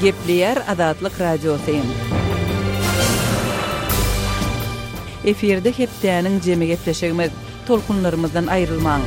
Gepleyer Adatlyk Radiosyň. Eferde hepdäniň jemi gepleşigimiz, tolkunlarymyzdan aýrylmaň.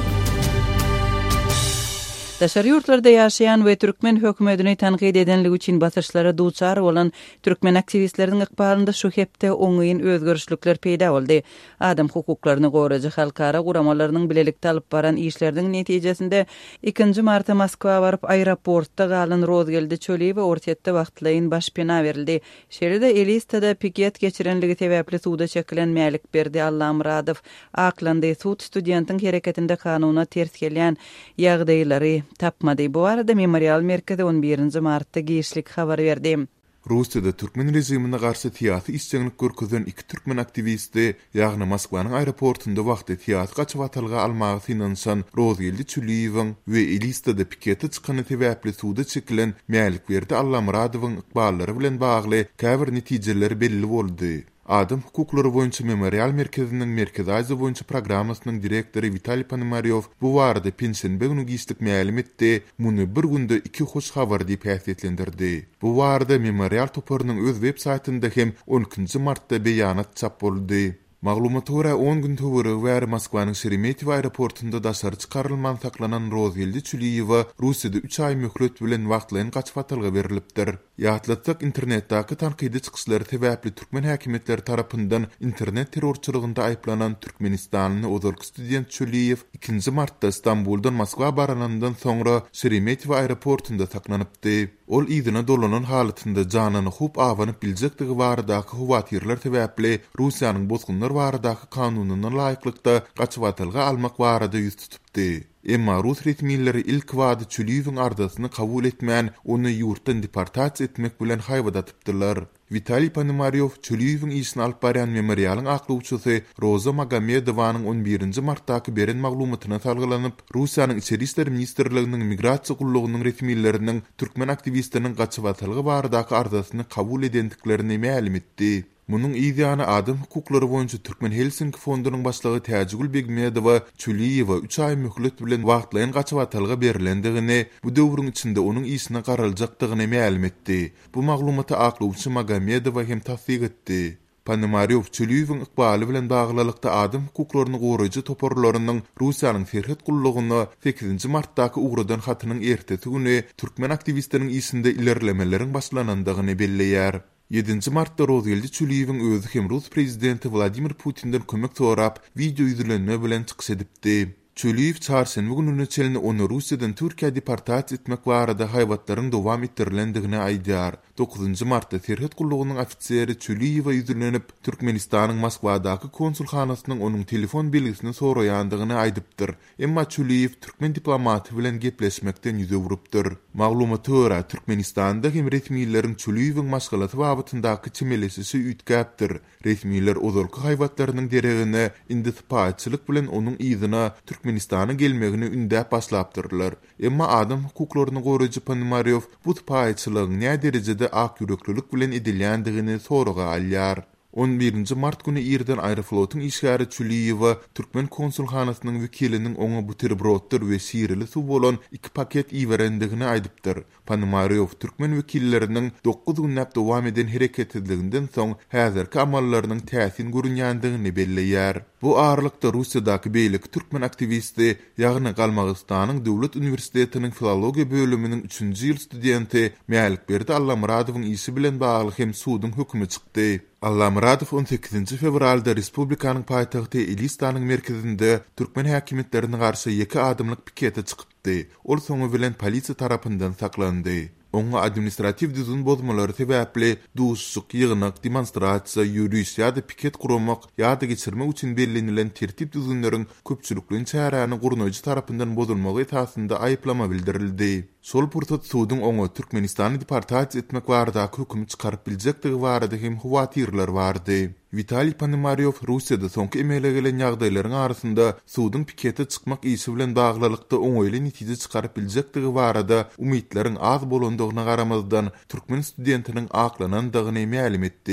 Daşary ýurtlarda ýaşaýan we türkmen hökümetini tanqid edenligi üçin basyrçylara duçar bolan türkmen aktivistleriň ykbalynda şu hepde oňyň özgörüşlikler peýda boldy. Adam hukuklaryny goraýjy halkara guramalarynyň bilelikde alyp baran işleriniň netijesinde 2 marta Moskwa baryp aeroportda galan Rozgelde çöli we ortatda wagtlaýyn başpena berildi. Şeride Elistada piket geçirenligi sebäpli suwda çekilen mälik berdi Allahamradow. Aklandy suwd studentiň hereketinde kanuna ters gelýän ýagdaýlary tapmady. Bu arada Memorial Merkezi 11 martda giýişlik habar berdi. Russiýada türkmen rejimine garşy tiýatry isçiňlik görkezden 2 türkmen aktivisti ýagny Moskwanyň aeroportunda wagty tiýatr gaçyp atylga almagy finansan Rozgelde Çüliýewiň we Elistada pikete çykany sebäpli suwda çekilen mälik berdi Allahamradowyň ykballary bilen bagly käbir netijeleri belli boldy. Adam hukuklary boýunça Memorial Merkeziniň Merkezi Aziýa boýunça programmasynyň direktory Vitaliy Ponomaryow bu barada pensiýa güni giýişlik mälim etdi. Muny bir günde 2 hoş habar diýip häsiýetlendirdi. Bu barada Memorial toparynyň öz web saytynda hem 12 martda beýanat çap boldy. Maglumaty görä 10 gün töwere wär Moskwanyň Sheremetyevo aeroportunda daşary çykarylman saklanan Rozgelde Çüliýew Russiýada 3 ay möhlet bilen wagtlaýyn gaçyp atylga berilipdir. Ýatlatsak internetdäki tanqidi çykyşlary sebäpli türkmen häkimetleri tarapyndan internet terrorçylygyna aýplanan Türkmenistanyň ozalky student Çüliýew 2 martda Istanbuldan Moskwa baranandan soňra Sheremetyevo aeroportunda saklanypdy. Ol ýygyna dolanan halatynda janyny hup awanyp biljekdigi baradaky huwatyrlar sebäpli Russiýanyň bozgunlar baradaky kanunyna laýyklykda gaçyp atylga almak barada ýüz tutupdy. Emma Rus resmiýetleri ilk wady Çüliýewiň ardasyny kabul etmän, ony ýurtdan deportasiýa etmek bilen haýbadatypdylar. Vitaliy Ponomaryow Çüliýewiň işini alyp baran memorialyň aklawçysy Roza Magomedowanyň 11 martdaky beren maglumatyna salgylanyp, Russiýanyň Içeri işler ministrliginiň migrasiýa gullugynyň resmiýetleriniň türkmen aktivistleriniň gaçyp atylgy baradaky ardasyny kabul edendiklerini mälim etdi. Munun ideýany adam hukuklary boýunça Türkmen Helsinki fondunyň başlygy Täjigül Begmedowa Çüliýewe 3 ay möhlet bilen wagtlaýyn gaçyp atylga berilendigini, bu döwrüň içinde onuň işine garaljakdygyny mälim etdi. Bu maglumaty aklawçy Magomedowa hem tasdiq etdi. Ponomaryow Çüliýewiň ykbaly bilen baglylykda adam hukuklaryny goraýjy toparlarynyň Russiýanyň Serhet gullugyna 8 martdaky ugradan hatynyň ertesi güni türkmen aktivistleriň işinde ilerlemeleriň başlanandygyny belleýär. 7 martda Rozgelde Çüliýewiň özü hem Rus prezidenti Vladimir Putin'den kömek sorap video ýüzlenme bilen çykyş edipdi. Çüliýew çarşamba gününe çelini onu Russiýadan Türkiýe deportasiýa etmek barada haýwatlaryň dowam ettirilendigini aýdýar. 9 martda Serhet gullugynyň ofiseri Çüliýewe ýüzlenip Türkmenistanyň Moskwadaky konsulhanasynyň onuň telefon belgisini soraýandygyny aýdypdyr. Emma Çüliýew türkmen diplomaty bilen gepleşmekden ýüze burypdyr. Maglumaty görä Türkmenistanda hem resmiýetleriň Çüliýewiň maşgalaty wagtyndaky çemeleşisi üýtgäpdir. Resmiýetler ozalky haýwatlarynyň deregine indispaçylyk bilen onuň ýygyna Türkmenistana gelmegini ündäp başlapdyrlar. Emma adam hukuklaryny goraýjy Ponomaryow bu paýçylygyň näme derejede ak ýüreklilik bilen edilýändigini soraga alýar. 11 mart günü ýerden Aeroflotun işgäri Çüliýewe türkmen konsulhanasynyň wekiliniň oňa buterbrotlar we şirili suw bolan 2 paket iwerendigini aýdypdyr. Ponomaryow türkmen wekilleriniň 9 günnäp dowam eden hereketliginden soň häzirki amallarynyň täsir görünýändigini belleýär. Bu aralykda Russiýadaky beýlik türkmen aktivisti ýagny Galmagystanyň Döwlet Uniwersitetiniň filologiýa bölüminiň 3-nji ýyl studenti Mälik berdi Allahamradowyň işi bilen bagly hem suwdyň hükmi çykdy. Allahamradow 18 fevralda Respublikanyň paýtagty Elistanyň merkezinde türkmen häkimetlerine garşy 2 adımlyk pikete çykypdy. Ol soňu bilen polisiýa tarapyndan saklandy. Oňa administrativ düzgün bozmalary sebäpli duşşuk, ýygnak, demonstrasiýa, ýürüýüş ýa-da piket gurmak ýa-da geçirmek üçin bellenýän tertip düzgünleriň köpçülikliň çäräni gurnoýjy tarapyndan bozulmagy esasında aýplama bildirildi. Sol pursat suwdyň oňa Türkmenistany deportasiýa etmek barada höküm çykaryp biljekdigi barada hem huwatyrlar bardy. Vitaliy Ponomaryow Russiýada soňky emele gelen ýagdaýlaryň arasynda suwdyň pikete çykmak işi bilen baglylykda oňoýly netije çykaryp biljekdigi barada umytlariň az bolandygyna garamazdan türkmen studentiniň aklanandygyny mälim etdi.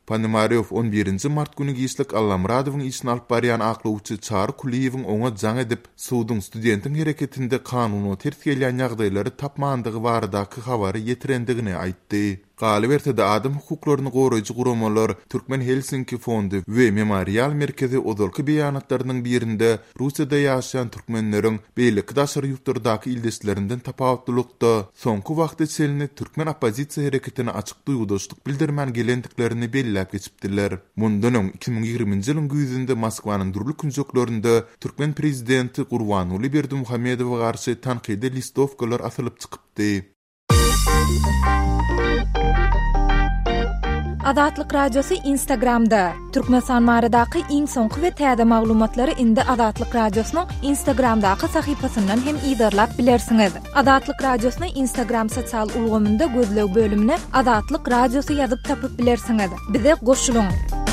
Panomarev 11 mart günü giyslik Allamradowyň işini alyp barýan aklawçy Çary Kuliýewiň oňa jaň edip suwdyň studentin hereketinde kanuny ters gelýän ýagdaýlary tapmandygy baradaky habary ýetirendigini aýtdy. Galibertede adam hukuklaryny goraýjy guramalar Türkmen Helsinki Fondy we Memorial Merkezi ozalky beýanatlarynyň birinde Russiýada ýaşaýan türkmenleriň beýleki daşary ýurtlardaky ildestlerinden tapawutlykda soňky wagt içinde türkmen opozisiýa hereketine açyk duýgudaşlyk bildirmän gelendiklerini belläp geçipdiler. Mundan öň 2020-nji ýylyň güýzünde Moskwanyň durly künjeklerinde Türkmen prezidenti Gurbanuly Berdimuhammedowa garşy tanqide listowkalar asylyp çykypdy. Adatlyk radiosu Instagramda. Türkmenistan maradaky iň soňky we täze maglumatlary indi Adatlyk radiosynyň Instagramdaky sahypasyndan hem ýydarlap bilersiňiz. Adatlyk radiosyny Instagram sosial ulgamynda gözleg bölümine Adatlyk radiosu ýazyp tapyp bilersiňiz. Bize goşulyň.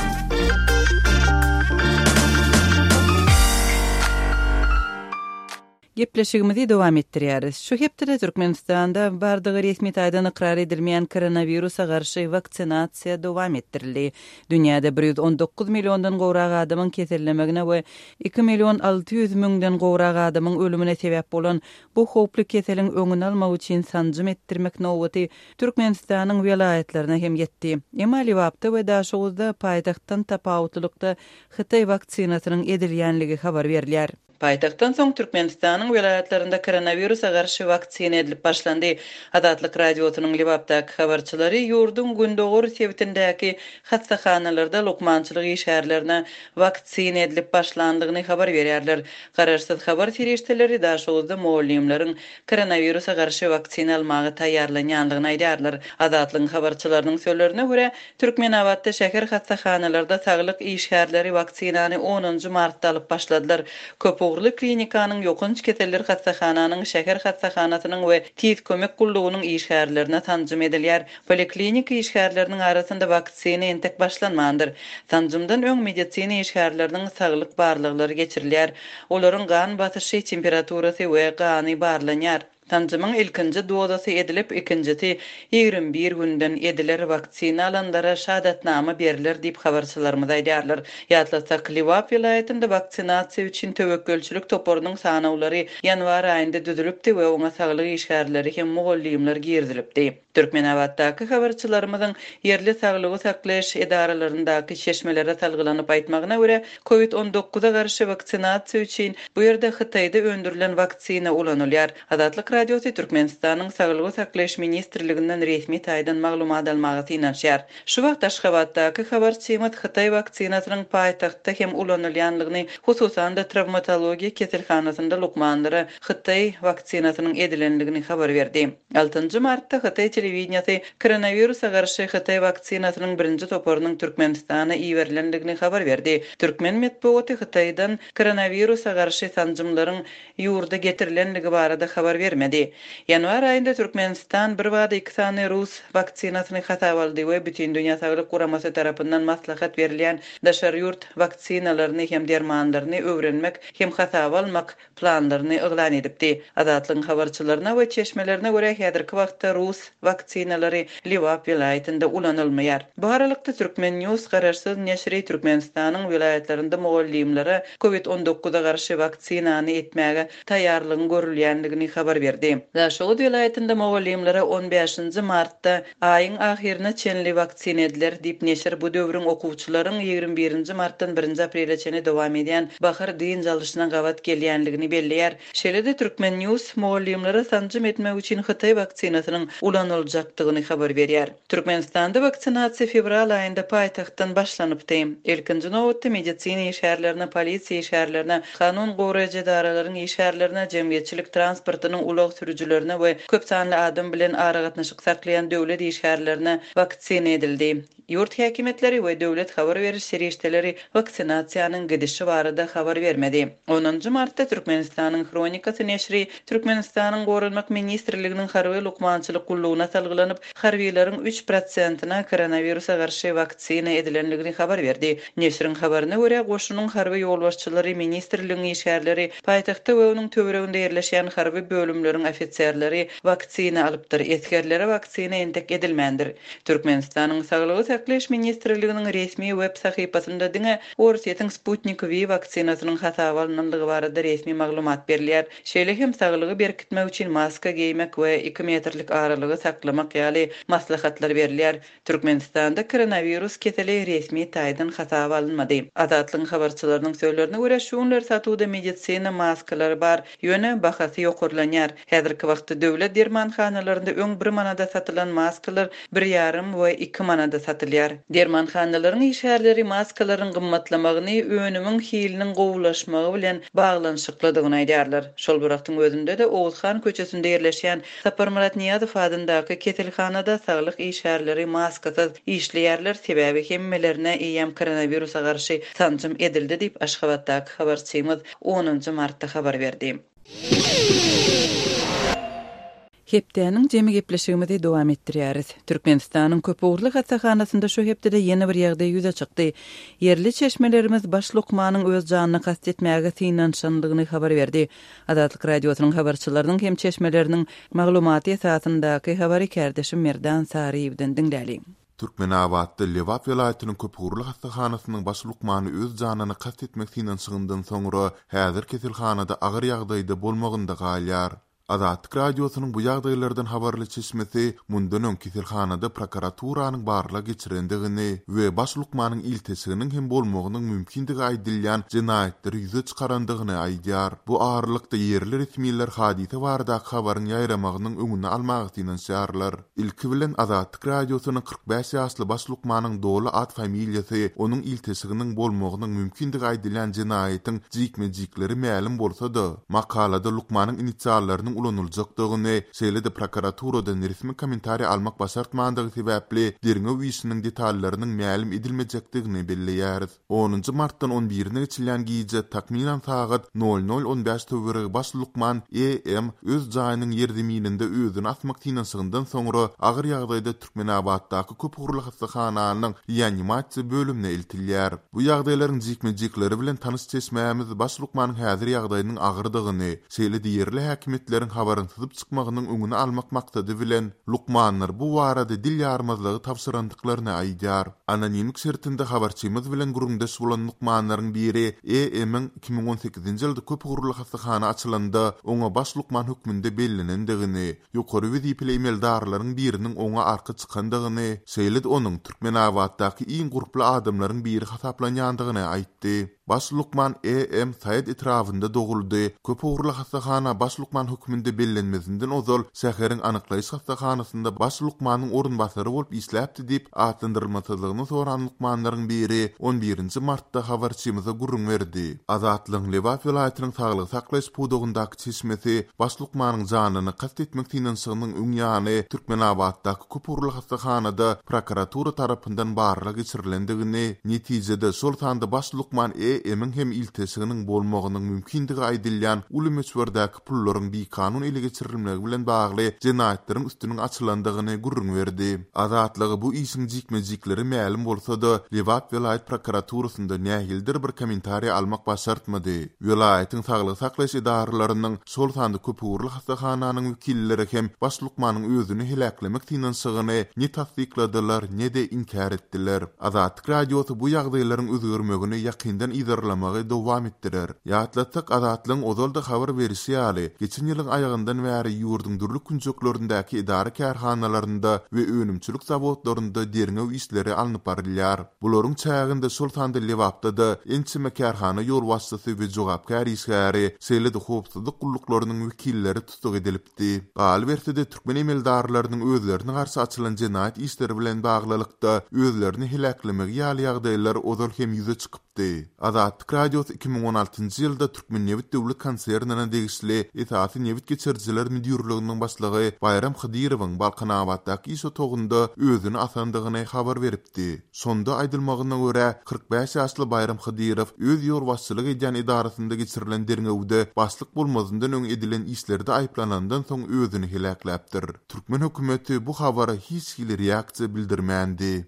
Gepleşigimizi dowam etdirýäris. Şu hepde Türkmenistanda bardygy resmi taýdan ikrar edilmeýän koronawirusa garşy vaksinasiýa dowam etdirildi. Dünýäde 119 millióndan gowrak adamyň kesellemegine we 2 million 600 miňden gowrak adamyň ölümine sebäp bolan bu howply keseliň öňüni almak üçin sanjym etdirmek nowbaty Türkmenistanyň welaýatlaryna hem ýetdi. Emali wagtda we daşugda paýtagtdan tapawutlykda Hytaý vaksinasynyň edilýänligi habar berilýär. Paytaxtdan soň Türkmenistanyň welaýatlarynda koronawirusa garşy vaksina edilip başlandy. Adatlyk radiosynyň Libapdaky habarçylary ýurdun gündogur sebitindäki hassahanalarda lokmançylyk işgärlerine vaksina edilip başlandygyny habar berýärler. Gararsyz habar ferişteleri daşugda muallimleriň koronawirusa garşy vaksina almagy taýýarlanýandygyny aýdýarlar. Adatlyk habarçylarynyň sözlerine görä, Türkmenawatda şäher hassahanalarda saglyk işgärleri vaksinany 10 martda alyp başladylar. Köpügürli klinikanyň ýokunç keseller hassahanynyň şäher hassahanasynyň we tiz kömek gullugynyň işgärlerine tanjym edilýär. Poliklinika işgärleriniň arasynda vaksina entek başlanmandyr. Tanjymdan öň medisina işgärleriniň saglyk barlyklary geçirilýär. Olaryň gan basyşy, temperaturasy we gany barlanýar. Tanjymyň ilkinji dozasy edilip, ikincisi 21 günden ediler. Vaksina alanlara şahatnama berilir diýip habarçylarymyz aýdýarlar. Ýatlasak, Liwap vilayetinde vaksinasiýa üçin töwekkülçilik toporunyň sanawlary ýanwar aýynda düzülipdi we oňa saglyk işgärleri hem mugallimler girdilipdi. Türkmenawatdaky habarçylarymyzyň yerli saglygy saklaýyş edaralaryndaky şeşmelere salgylanyp aýtmagyna görä, COVID-19-a garşy vaksinasiýa üçin bu ýerde Hytaýda öndürilen vaksina ulanylýar. Adatlyk radiosu Türkmenistanyň saglygy saklaýyş ministrliginden resmi taýdan maglumat almagy inanýar. Şu wagt Aşgabatdaky habarçymyz Hytaý vaksinasynyň paýtagtda hem ulanylýanlygyny, hususan da travmatologiýa keselhanasynda lokmanlara Hytaý vaksinasynyň edilenligini habar berdi. 6 martda Hytaý telewizionyasy koronawirusa garşy Hytaý vaksinasynyň birinji toporunyň Türkmenistana iýerilenligini habar berdi. Türkmen medeniýeti Hytaýdan koronawirusa garşy sanjymlaryň ýurda getirilenligi barada habar bermedi. Ýanwar aýynda Türkmenistan bir wada 2 sany rus vaksinasyny hasap aldy we bütün dünýä saglyk guramasy tarapyndan maslahat berilýän daşary ýurt vaksinalaryny hem dermanlaryny öwrenmek hem hasap almak planlaryny eglan edipdi. Adatlyk habarçylaryna we çeşmelerine görä häzirki wagtda rus vaksinalary Liwap vilayetinde ulanylmaýar. Bu aralykda Türkmen News gararsyz neşri Türkmenistanyň vilayetlerinde mugallimlere COVID-19-a garşy vaksinany etmäge taýýarlygyny görülýändigini habar berdi. Daşoğud vilayetinde mugallimlere 15 martda aýyň ahirine çenli vaksina ediler diýip neşir bu döwrüň okuwçylaryň 21 martdan 1 aprelçe dowam edýän bahar diň jalyşyna gawat gelýänligini belleýär. Şeýle-de Türkmen News mugallimlere sanjym etmek üçin Hytaý vaksinasynyň ulanyljakdygyny habar berýär. Türkmenistanda vaksinasiýa fevral aýynda paýtagtdan başlanypdy. Ilkinji nowatda medisina işgärlerine, polisiýa işgärlerine, kanun goraýjy edaralaryň işgärlerine, jemgyýetçilik transportynyň ulak sürüjilerine we köp sanly adam bilen ara gatnaşyk saklaýan döwlet işgärlerine vaksina edildi. Ýurt häkimetleri we döwlet habar beriş serişdeleri vaksinasiýanyň gidişi barada habar bermedi. 10 martda Türkmenistanyň Kronikasy neşri Türkmenistanyň Gorulmak ministrliginiň harby lokmançylyk gullugyna salgylanyp, harbiýlaryň 3%-na koronawirusa garşy vaksina edilenligini habar berdi. Neşriň habaryna görä, goşunyň harby ýolbaşçylary, ministrligiň işgärleri, paýtagtda we onuň töwereginde ýerleşýän harby bölümleriň ofisiýerleri vaksina alypdyr. Eskerlere vaksina entek edilmändir. Türkmenistanyň saglygy saklaş ministrliginiň resmi web sahypasynda diňe Orsiýetiň Sputnik V waksinasynyň hasaba alınanlygy barada resmi maglumat berilýär. Şeýle hem saglygy berkitmek üçin maska giymek we 2 metrlik aralygy saklamak ýaly maslahatlar berilýär. Türkmenistanda koronavirus keseli resmi taýdan hasaba alınmady. Azatlyň habarçylarynyň söýlerine görä şunlar satuwda medisina maskalary bar, ýöne bahasy ýokurlanýar. Häzirki wagtda döwlet dermanhanalarynda öň bir manada satylan maskalar 1,5 we 2 manada satylýar. Dermanhanalaryň işgärleri maskalaryň gymmatlamagyny önümiň hiliniň gowulaşmagy bilen baglanyşykladygyny aýdýarlar. Şol wagtyň özünde de Oğuzhan köçesinde ýerleşýän Saparmurat Niýazow adyndaky keselhanada saglyk işgärleri maskasız işleýärler sebäbi hemmelerine eýem koronawirusa garşy sanjym edildi diýip Aşgabatdaky habarçymyz 10 martda habar berdi. Hepdäniň jemi gepleşigimizi dowam etdirýäris. Türkmenistanyň Köpügürli hastahanasynda şu hepde ýene bir ýagdaý ýüze çykdy. Yerli çeşmelerimiz baş lukmanyň öz janyny kastetmäge synanşanlygyny habar berdi. Adatlyk radiosynyň habarçylarynyň hem çeşmeleriniň maglumaty esasyndaky habary kärdeşim Merdan Sariýewden diňläli. Türkmenabadda Lewap vilayatynyň Köpügürli hastahanasynyň baş lukmany öz janyny kastetmek synanşygynyň soňra häzir keselhanada agyr ýagdaýda bolmagynda galýar. Adatlyk radiosynyň bu ýagdaýlardan habarly çeşmesi mundan öň keselhanada prokuraturanyň barlyga geçirendigini we baş lukmanyň iltisiginiň hem bolmagynyň mümkindigi aýdylýan jinayetleri ýüze çykarandygyny aýdýar. Bu ağırlykda yerli resmiler hadise barada habaryň ýaýramagynyň öňüni almagy synanşýarlar. Ilki bilen Adatlyk radiosynyň 45 ýaşly baş lukmanyň doly ad familiýasy onuň iltisiginiň bolmagynyň mümkindigi aýdylýan jinayetiň jikmejikleri ma'lum bolsa-da, makalada lukmanyň inisiallarynyň ulanyljakdygyny, şeýle de prokuraturadan resmi kommentariýa almak başartmandygy sebäpli derňe wiýişiniň detallarynyň ma'lum edilmejekdigini belleýär. 10 martdan 11-ne geçilen giýje takminan saat 00:15 töweri baş lukman EM öz jaýynyň ýerdimininde özüni asmak synanşygyndan soňra agyr ýagdaýda Türkmenabaddaky Köpügürli hastahananyň reanimasiýa bölümine eltilýär. Bu ýagdaýlaryň jikmejikleri bilen tanış çeşmämiz baş lukmanyň häzir ýagdaýynyň agyrdygyny, şeýle de yerli häkimetleriň habaryny tutup çykmagynyň öňüni almak maksady bilen lukmanlar bu barada dil ýarmazlygy tapşyrandyklaryny aýdýar. Anonimlik şertinde habarçymyz bilen gurulmdaş bolan lukmanlaryň biri EM-iň 2018-nji ýylda Köpügürli hastahana açylanda oňa baş lukman hökmünde bellenendigini, ýokary wezipeli emeldarlaryň biriniň oňa arka çykandygyny, şeýle de onuň Türkmenabaddaky iň gurply adamlaryň biri hasaplanýandygyny aýtdy. Baş lukman EM Said etrafında doguldy. Köpügürli hastahana baş lukman hökmünde bellenmesinden ozal şäheriň anyklaýyş hastahanasynda baş lukmanyň orunbasary bolup isläpdi diýip atlandyrylmasylygyny soran lukmanlaryň biri 11 martda habarçymyza gurrun berdi. Azatlyň Lewap vilayatynyň saglyk saklaş pudugundaky çeşmesi baş lukmanyň janyny kastetmek synanşygynyň öňýany Türkmenabaddaky Köpügürli hastahanada prokuratura tarapyndan barlyga geçirilendigini, netijede şol sanda baş lukman EM-iň hem iltisiginiň bolmagynyň mümkindigi aýdylýan uly meçberdaky pullaryň bir kanun ele geçirilmegi bilen bagly jinaýetleriň üstüniň açylandygyny gurrun berdi. Azatlygy bu işiň jikmejikleri ma'lum bolsa-da, Lewap vilayat prokuraturasynda nähildir bir kommentariýa almak başartmady. Vilayatyň saglyk saklaş idaralarynyň şol sanda Köpügürli hastahananyň wekilleri hem baş lukmanyň özüni helaklemek synanşygyny ne tasdikladylar, ne de inkar etdiler. Azatlyk radiosy bu ýagdaýlaryň özgörmegini ýakyndan idarlamagy dowam etdirer. Ýatlatdyk Azatlyň ozalda habar berýär. Geçen ýylyň aýagyndan bäri ýurduň dürli künjeklerindäki idara kärhanalarynda we önümçilik zawodlarynda derňe işleri alınıp barylýar. Bularyň çäginde Sultan Lewapda da ençime kärhana ýol wastasy we jogapkär işgäri, şeýle de howpsuzlyk gullaklarynyň wekilleri tutuk edilipdi. Gal berdi türkmen emeldarlarynyň özlerini garşy açylan jinayet işleri bilen baglylykda özlerini helaklemek ýaly ýagdaýlar ozal hem ýüze çykypdy. Adatlyk radiosy 2016-njy ýylda Türkmen Newit döwlet konserniňe degişli Etaty Newit geçirjiler müdürliginiň başlygy Bayram Hydyrowyň Balkanabaddaky iş otogunda özüni asandygyny habar beripdi. Sonda aýdylmagyna görä 45 ýaşly Bayram Hydyrow öz ýorbaşçylyk edýän idarasynda geçirilen derňewde başlyk bolmazyndan öň edilen işlerde aýplanandan soň özüni helakläpdir. Türkmen hökümeti bu habara hiç bir reaksiýa bildirmändi.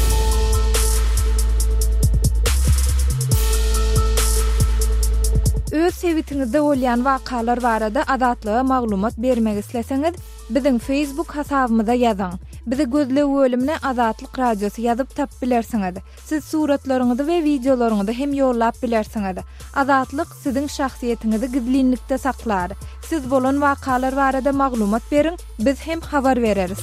Öz sevitiňizde bolýan wakalar barada adatlyga maglumat bermek isleseňiz, biziň Facebook hasabymyza ýazyň. Bize gözlew bölümine Azatlyk Radiosu ýazyp tap bilersiňiz. Siz suratlaryňyzy we videolaryňyzy hem ýollap bilersiňiz. Azatlyk siziň şahsiýetiniňizi gizlinlikde saklar. Siz bolan wakalar barada maglumat beriň, biz hem habar bereriz.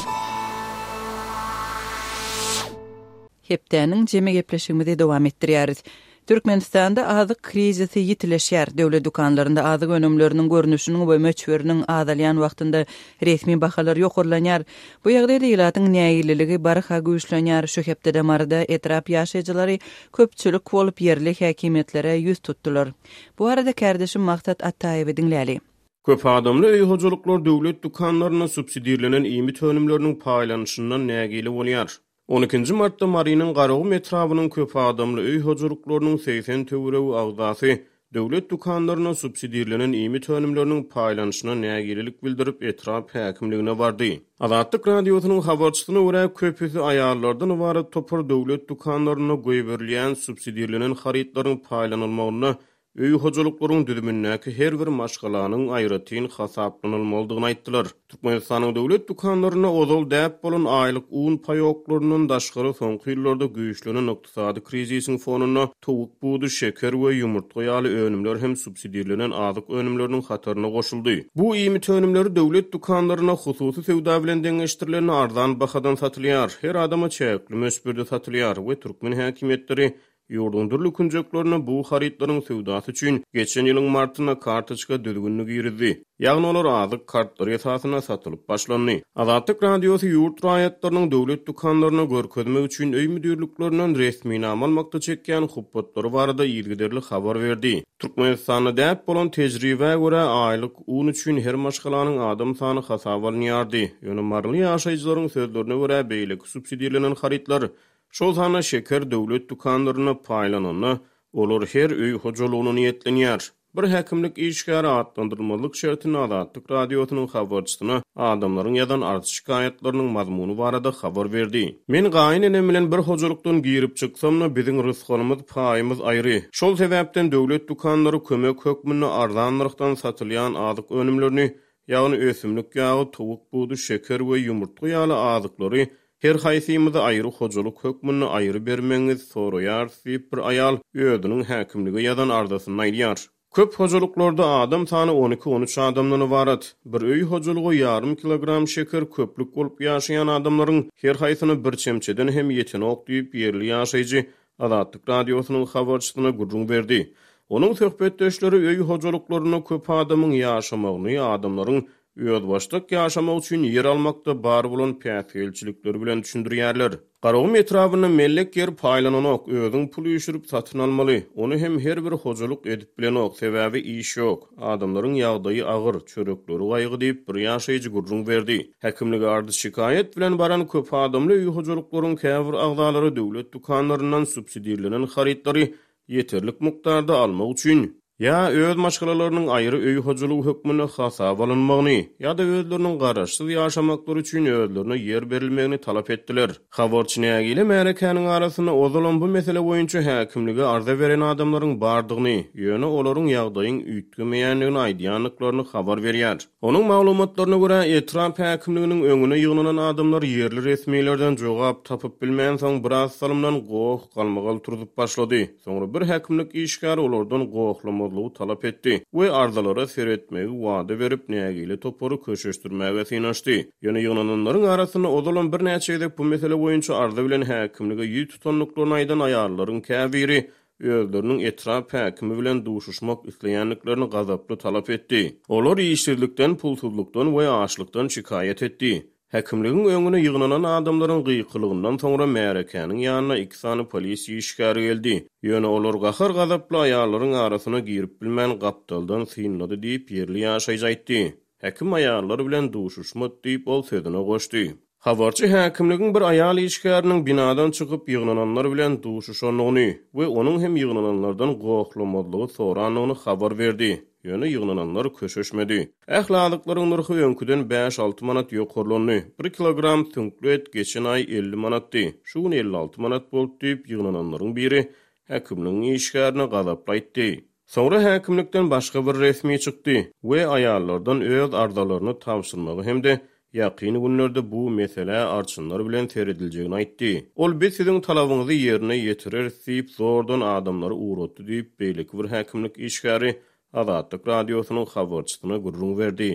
Hepdäniň jeme gepleşigimizi dowam etdirýäris. Türkmenistanda azyk krizisi ýitileşýär. Döwlet dukanlarynda azyk önümleriniň görnüşiniň we möçberiniň azalýan wagtynda resmi bahalar ýokurlanýar. Bu ýagdaýda ýylatyň näýilligi barha güýçlenýär. Şu hepde marada etrap ýaşaýjylary köpçülik bolup ýerli häkimetlere ýüz tutdular. Bu arada kardeşim Maksat Ataýewi dinläli. Köp adamly öýhojelyklar döwlet dukanlaryna subsidiýalenen iýmit önümleriniň paýlanýşyndan nägili bolýar. 12 martda Marinin Garağı metrabynyň köp adamly öýhojelyklarynyň 80 töwereği agdasy döwlet dukanlaryna subsidiýalenen iýmit önümleriniň paýlanýşyna nägililik bildirip etrap häkimligine bardy. Azatlyk radiosynyň habarçysyna görä köpüsi aýallardan ibaret topar döwlet dukanlaryna goýberilýän subsidiýalenen haritlaryň paýlanylmagyna öýhojelyklaryň düzümindäki her bir maşgalanyň aýratyn hasaplanylmalydygyny aýtdylar. Türkmenistanyň döwlet dukanlaryna ozal däp bolan aýlyk un paýoklarynyň daşgary soňky ýyllarda güýçlenen ykdysady krizisiň fonuna towuk buğdy, şeker we ýumurtga ýaly önümler hem subsidiýalenen azyk önümleriniň hatyryna goşuldy. Bu iýmit önümleri döwlet dukanlaryna hususy sewda bilen deňeşdirilen arzan bahadan satylýar. Her adama çäkli möçberde satylýar we türkmen häkimetleri ýurdun durly künjeklerini bu haritlaryň sewdasy üçin geçen ýylyň martyna kartoçka düzgünlük ýerdi. Ýagny olar azyk kartlar esasyna satylyp başlandy. Azatlyk radiosy ýurt raýatlarynyň döwlet dukanlaryna görkezmek üçin öý müdürliklerinden resmi nam almakda çekýän huppatlary barada ýergiderli habar berdi. Türkmenistanda däp bolan tejribe görä aýlyk un üçin her maşgalanyň adam sany hasaba alınýardy. Ýöne marly ýaşaýjylaryň sözlerine görä beýle subsidiýalenen haritlar şol sana şeker döwlet dukanlaryna paýlananyny olar her öýhojelugyny niýetlenýär. Bir häkimlik işgäri atlandyrmalyk şertini Azatlyk radiosynyň habarçysyna adamlaryň ýadan arz şikaýetleriniň mazmuny barada habar berdi. Men gaýnenem bilen bir hojelykdan girip çyksam-da biziň rızkymyz, paýymyz aýry. Şol sebäpden döwlet dukanlary kömek hökmüne arzanlykdan satylýan azyk önümlerini, ýagny ösümlik ýagy, towuk buğdy, şeker we ýumurtga ýaly azyklary her haýsymyzy aýry hojalyk hökmüne aýry bermeňiz soraýar diýip bir aýal özüniň häkimligi ýadan ardasyny aýdýar. Köp hojalyklarda adam sany 12-13 adamdan ibaret. Bir öý hojalygy ýarym kilogram şeker köplük bolup ýaşaýan adamlaryň her haýsyny bir çemçeden hem ýetenok diýip ýerli ýaşaýjy Azatlyk radiosynyň habarçysyna gurrun berdi. Onuň söhbetdeşleri öý hojalyklaryna köp adamyň ýaşamagyny, adamlaryň öýd başlyk ýaşamak üçin ýer almakda bar bolan päsgelçilikleri bilen düşündirýärler. Garağı metrabyny mellek yer paýlananok, özüň puly ýüşürip satyn almaly. Onu hem her bir hojalyk edip bilenok, sebäbi iş ýok. Adamlaryň ýagdaýy agyr, çörekleri gaýgy diýip bir ýaşaýjy gurrun berdi. Häkimlik ardy şikaýet bilen baran köp adamly öý hojalyklaryň käbir agdalary döwlet dukanlaryndan subsidiýalenen haritlary ýeterlik mukdarda almak üçin ya öz maşgalalarynyň aýry öý hojalygy hökmüne hasaba alynmagyny ýa-da özleriniň garaşsyz ýaşamaklary üçin özlerine ýer berilmegini talap etdiler. Habarçy nägile märekäniň arasyna ozalan bu mesele boýunça häkimlige arza beren adamlaryň bardygyny, ýöne olaryň ýagdaýyň üýtgemeýänligini aýdýanlyklaryny habar berýär. Onuň maglumatlaryna görä etrap häkimliginiň öňüne ýygnanan adamlar ýerli resmiýetlerden jogap tapyp bilmän soň biraz salymdan goň galmagal turup başlady. Soňra bir häkimlik işgäri olardan goňlamaly talap etdi we arzalara seretmegi wada berip nägile toporu köşeşdirmäge synaşdy. Ýöne ýygnalanlaryň arasyna ozalan bir näçe edip bu mesele boýunça arza bilen häkimlige ýüz tutanlyklaryny aýdan aýallaryň käbiri özleriniň etrap häkimi bilen duşuşmak isleýänliklerini gazaply talap etdi. Olar işsizlikden, pulsuzlukdan we açlykdan şikaýet etdi. Häkimligiň öňüne ýygnanan adamlaryň gyýkylygyndan soňra märekäniň ýanyna 2 sany polis işgäri geldi. Ýöne olar gahar gazaply aýallaryň arasyna girip bilmän gapdaldan synlady diýip ýerli ýaşaýjy aýtdy. Häkim aýallar bilen duşuşmak diýip ol sözüne goşdy. Habarçy häkimligiň bir aýal işgäriniň binadan çykyp ýygnananlar bilen duşuşanyny we onuň hem ýygnananlardan goňlamalygy soranyny habar berdi. Ýöne ýygnananlar köşeşmedi. Ählalyklaryň narhy öňküden 5-6 manat ýokurlandy. 1 kilogram tüňkli et geçen ay 50 manatdy. Şuň 56 manat bolup diýip ýygnananlaryň biri häkimligiň işgärine gazaply aýtdy. Soňra häkimlikden başga bir resmi çykdy we aýallardan öz arzalaryny tapşyrmagy hemde Ýakyny günlerde bu mesele arçynlar bilen serediljeğini aýtdy. Ol biz siziň talabyňyzy ýerine ýetirer diýip zordan adamlary uğratdy diýip beýleki bir häkimlik işgäri Azatlyk radiosynyň habarçysyna gurrun berdi.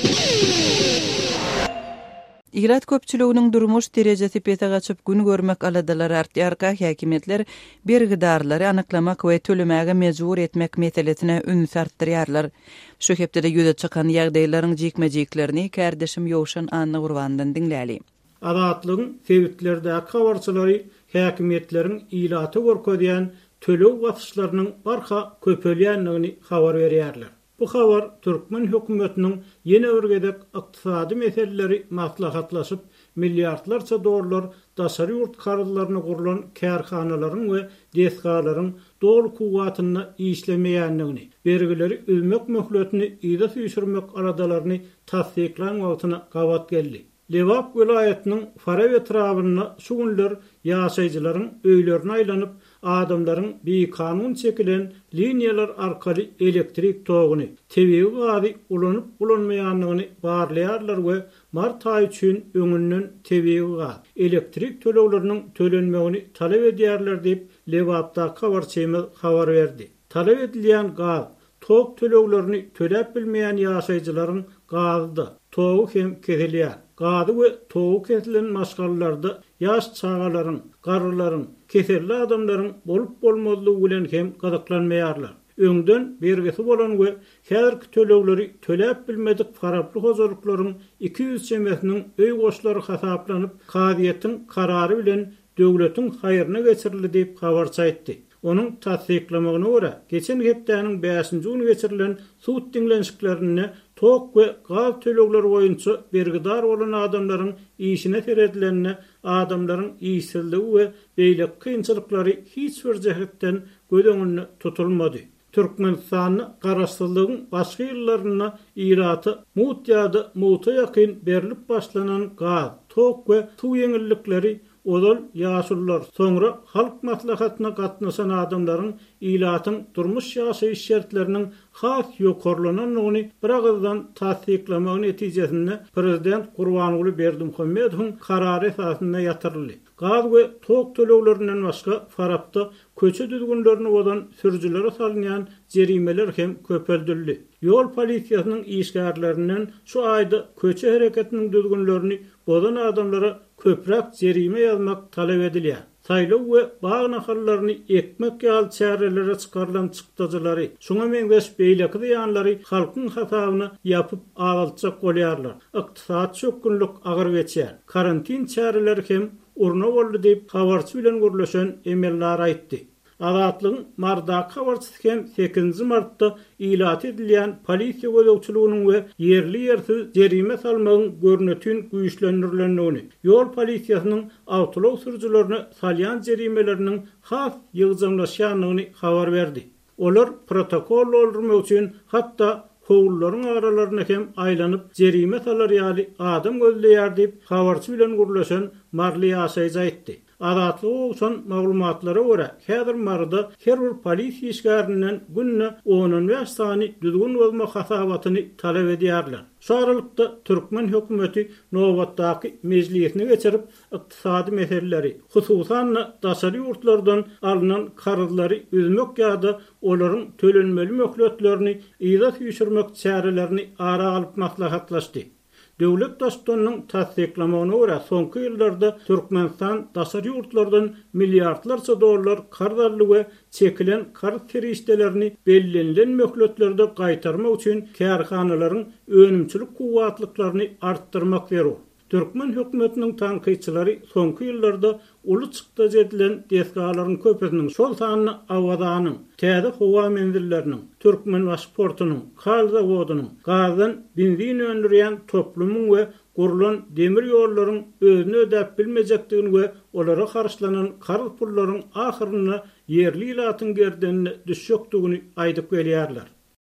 İgrat köpçüliginiň durmuş derejesi pete gaçyp gün görmek aladalar artýarka häkimetler bergidarlary anaklamak we tölemäge mejbur etmek meselesine ün sartdyrýarlar. Şu hepde ýüze çykan ýagdaýlaryň jikmejiklerini kärdeşim Ýowşan Anna Gurbandan dinläli. Azatlygyň sebitlerdäki habarçylary häkimetleriň ilaty gorkodýan tölew wagtlarynyň barha köpelýänligini habar berýärler. Bu habar Türkmen hökümetiniň ýene örgedek ykdysady meseleleri maslahatlaşyp milliardlarça dollar daşary ýurt kararlaryny gurulan kärhanalaryň we desgalaryň dol kuwatyny işlemeýänligini, bergileri üzmek möhletini ýa-da süýşürmek aradalaryny tasdiklan wagtyna gawat geldi. Lewap vilayetiniň Faraw etrawyna şu günler ýaşaýjylaryň öýlerine aýlanyp adamlaryň beýkanun çekilen liniýalar arkaly elektrik toguny, tebiği gady ulanyp ulanmaýanlygyny barlaýarlar we mart aý üçin öňünden tebiği gady elektrik төлewleriniň tölenmegini talep edýärler diýip Lewapda habar berdi. Talep edilýän gaz, tog төлewlerini töläp bilmeýän ýaşaýjylaryň gazyda togu hem kesilýär. Gady we togu kesilen maşgallarda ýaş çağalaryň, garrylaryň, keserli adamlaryň bolup bolmazlygy bilen hem gadaklanmaýarlar. Öňden bergisi bolan we häzirki төлewleri töläp bilmedik faraply hozurluklaryň 200 çemesiniň öý goşlary hasaplanyp kadiýetiň karary bilen döwletiň haýyryna geçirildi diýip habarça aýtdy. Onun tasdiklamagyna görä, geçen hepdäniň 5-nji güni geçirilen suut dinlenşiklerini tok we gaz төлewleri boýunça bergidar bolan adamlaryň işine seredilenine adamlaryň işsizligi we beýle kynçylyklary hiç bir jähetden gödöňüne tutulmady. Türkmenistanyň garaşdyrlygyň başga ýerlerine iraty mutýady muta ýakyn berilip başlanan gaz, tok we suw ýeňillikleri Odol ýaşullar soňra halk maslahatyna gatnaşan adamlaryň ilatyň durmuş ýaşaýyş şertleriniň has ýokarlanyny bir agzdan tasdiklamagy netijesinde prezident Gurbanuly Berdimuhammedowyň karary esasynda ýatyryldy. Gaz we tok төлewlerinden başga Farapda köçe düzgünlerini bolan sürjülere salynýan jerimeler hem köpeldildi. Ýol polisiýasynyň işgärlerinden şu aýda köçe hereketiniň düzgünlerini bolan adamlara köprek jerime ýazmak talep edilýär. Saýlaw we baý nahallaryny ekmek ýal çärelere çykarlan çykdyjylary, şoňa meňzeş beýleki ýanlary halkyň hasabyny ýapyp agylçak bolýarlar. Ykdysat çökünlük agyr geçýär. Karantin çäreleri hem urna boldy diýip habarçy bilen görleşen emellar aýtdy. Azatlygyň marda habarçysy hem 8 martda ilat edilýän polisiýa gözegçiliginiň we yerli ýersiz jerime salmagyň görnetini güýçlendirilýändigini, ýol polisiýasynyň awtolow sürjülerini salýan jerimeleriniň has ýygyjamlaşýanlygyny habar berdi. Olar protokol öldürmek üçin hatda howlullaryň aralaryna hem aýlanyp jerime salarýaly adam gözleýär diýip habarçy bilen gurlaşan marly ýaşaýjy aýtdy. Azatlyk olsan maglumatlara görä, häzir marda her bir polisiýa işgärininden günne 10-15 sany düzgün bolma hasabatyny talep edýärler. Şu aralykda Türkmen hökümeti nowatdaky mejlisine geçirip ykdysady meseleleri, hususan daşary ýurtlardan alynan kararlary üzmek ýa-da olaryň tölenmeli möhletlerini ýa-da süýşürmek çärelerini ara alyp maslahatlaşdy. Döwlet daşdynyň tasdiklamagyna görä soňky ýyllarda Türkmenistan daşary ýurtlardan milliardlarça dollar kardarly we çekilen kar kirişdelerini bellenlen möhletlerde gaýtarmak üçin kärhanalaryň önümçilik kuwatlyklaryny artdyrmak berýär. Türkmen hökümetiniň tanqyçylary soňky ýyllarda uly çykda edilen desgalaryň köpüsiniň şol sanyny awazanyň, täze howa menzilleriniň, Türkmen pasportunyň, kal zawodunyň, gazdan benzin öndürýän toplumyň we gurulan demir ýollaryň özüne ödäp bilmejekdigini we olara karşylanan karz pullaryň ahyryna yerli ilatyň gerdenine düşýekdigini aýdyp gelýärler.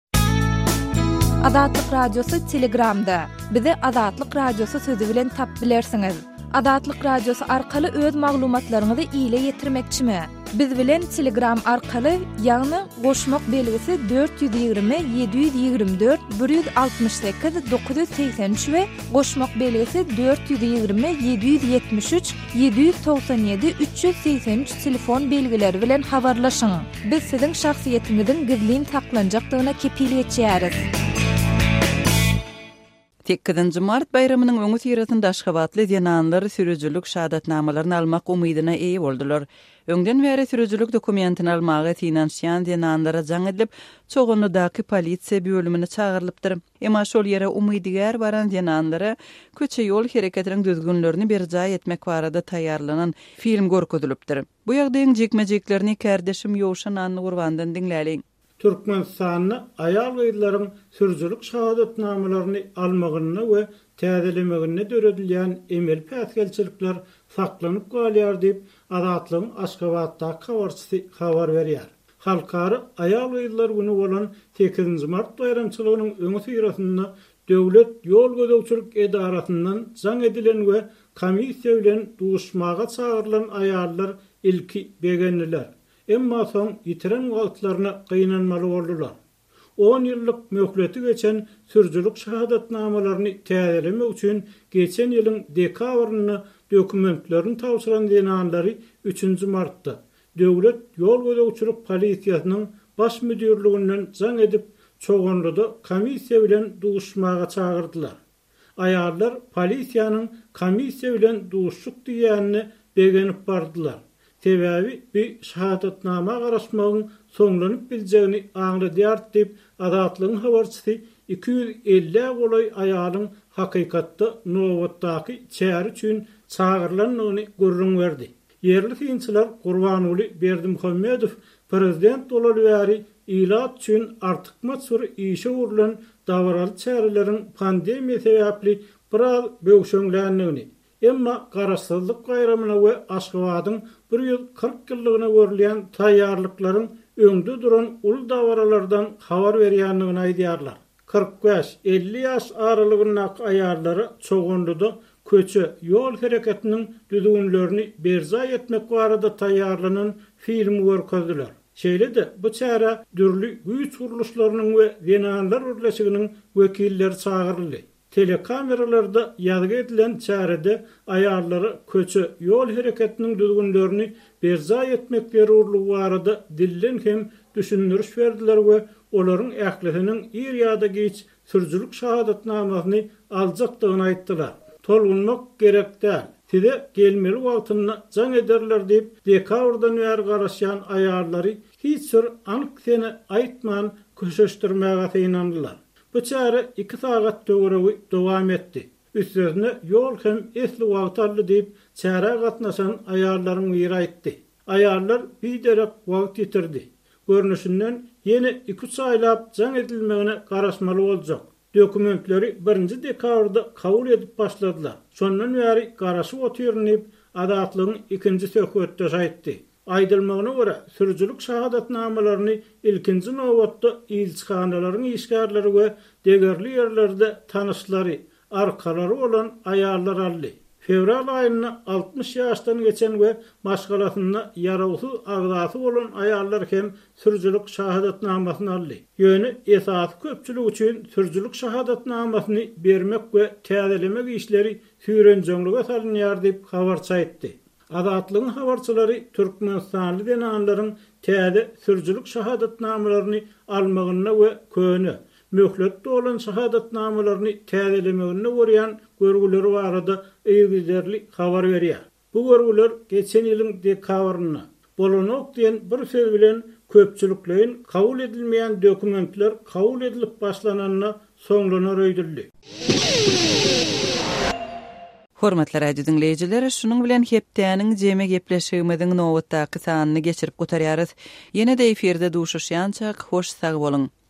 Azatlyk radiosu Telegramda. Bizi Azatlyk radiosu sözü bilen tap bilersiňiz. Azatlyk radiosu arkaly öz maglumatlaryňyzy ile ýetirmekçimi? Biz bilen Telegram arkaly ýagny goşmak belgisi 420 724 168 983 we goşmak belgisi 420 773 797 383 telefon belgileri bilen habarlaşyň. Biz siziň şahsiýetiňizin gizlin taklanjakdygyna kepiliyet edýäris. 8 Mart bayramynyň öňü ýeratynda Aşgabatly denanlar sürüjülük şahadatnamalaryny almak umydyna eýe boldular. Öňden bäri sürüjülük dokumentini almagy finansiýan denanlara jaň edilip, çoğunludaky polisiýa bölümine çağırlypdyr. Emma şol ýere umydygar baran denanlara köçe ýol hereketiniň düzgünlerini berjaý etmek barada taýýarlanan film görkezilipdir. Bu ýagdaýyň jekmejeklerini kärdeşim Ýowşan Anny Gurbandan diňläliň. Türkmenistan'da ayal gaýdylaryň sürüjülük şahadatnamalaryny almagyna we täzelemegine döredilýän emel päsgelçilikler saklanyp galýar diýip Azatlygyň Aşgabatda habarçysy habar berýär. Halkary ayal gaýdylar güni bolan 8 Mart bayramçylygynyň öňü ýeratynda Döwlet ýol gözegçilik edarasyndan jaň edilen we komissiýa bilen duşmaga çağırılan ayallar ilki begenliler. Emma soň ýitiren wagtlaryna gynanmaly boldular. 10 ýyllyk möhleti geçen sürüjülük şahadatnamalaryny täzelemek üçin geçen ýylyň dekabryny dokumentlerini tawsiran denanlary 3 Martda Döwlet ýol gözegçilik polisiýasynyň baş müdürliginden jaň edip çoğunluda komissiýa bilen duşmaga çağırdylar. Ayarlar polisiýanyň komissiýa bilen duşşuk diýänini begenip bardylar. Sebebi bir şahadatnama garaşmagyň soňlanyp biljegini aňladýar diýip Azatlygyň habarçysy 250 golay aýalyň hakykatda Nowatdaky çäri üçin çağırylanyny görüň berdi. Yerli synçylar Gurbanuly Berdimuhammedow prezident bolalary ilat üçin artykma süri işe urulan dawraly çärileriň pandemiýa sebäpli biraz böwşeňländigini emma garaşsyzlyk gaýramyna we Aşgabatyň 140 ýyllygyna görülýän taýýarlyklaryň öňde duran ul dawralardan habar berýändigini aýdýarlar. 45-50 ýaş aralygyndaky aýallary çoğunluda köçe ýol hereketiniň düzgünlerini berjaý etmek barada taýýarlanan film görkezdiler. Şeýle-de bu çäre dürli güýç guruluşlarynyň we denanlar birleşiginiň wekilleri çağıryldy. Telekameralarda ýazgy edilen çärede aýallary köçe ýol hereketiniň düzgünlerini berjaý etmekleri urlugy barada dillen hem düşündiriş berdiler we olaryň ählisiniň ir ýa-da geç sürüjülük şahadatnamasyny aljakdygyny aýtdylar. Tolgunmak gerekde. Size gelmeli wagtyna jaň ederler diýip dekabrdan bäri garaşýan aýallary hiç bir anyk seni aýtman köşeşdirmäge synandylar. Bu çare 2 saat döwrewi dowam etdi. Üstüne ýol hem esli wagt aldy diýip çare gatnaşan aýallaryň biri aýtdy. Aýallar bir derek wagt ýitirdi. Görnüşinden ýene 2 saýlap jaň edilmegine garaşmaly boljak. Dokumentleri 1 dekabrda kabul edip başladylar. Şondan bäri garaşyp oturýanyp Azatlygyň 2-nji söhbetde aýtdy. Aýdylmagyna görä sürüjülük şahadatnamalaryny ilkinji nowatda ilçihanalaryň işgärleri we degerli ýerlerde tanyşlary, arkalary bolan aýallar aldy. Fevral aýyna 60 ýaşdan geçen we maşgalasyna ýarawsy agdasy bolan aýallar hem sürüjülük şahadatnamasyny aldy. Ýöne esas köpçülik üçin sürüjülük şahadatnamasyny bermek we täzelemek işleri süýrenjeňlige salynýar diýip habarçy aýtdy. Azatlygyň habarçylary Türkmenistanly denanlaryň täze sürüjülük şahadatnamalaryny almagyna we köne möhletde olan şahadatnamalaryny täzelemegine görýän görgüleri barada eýgizlerli habar berýär. Bu görgüler geçen ýylyň dekabryna bolanok diýen bir söz bilen köpçüliklerin kabul edilmeýän dokumentler kabul edilip başlananyna soňlanar öýdürdi. Hormatly radio dinleýijiler, şunuň bilen hepdäniň jeme gepleşigimiziň nowatdaky sanyny geçirip gutarýarys. Ýene-de eferde duşuşýançak hoş sag bolun.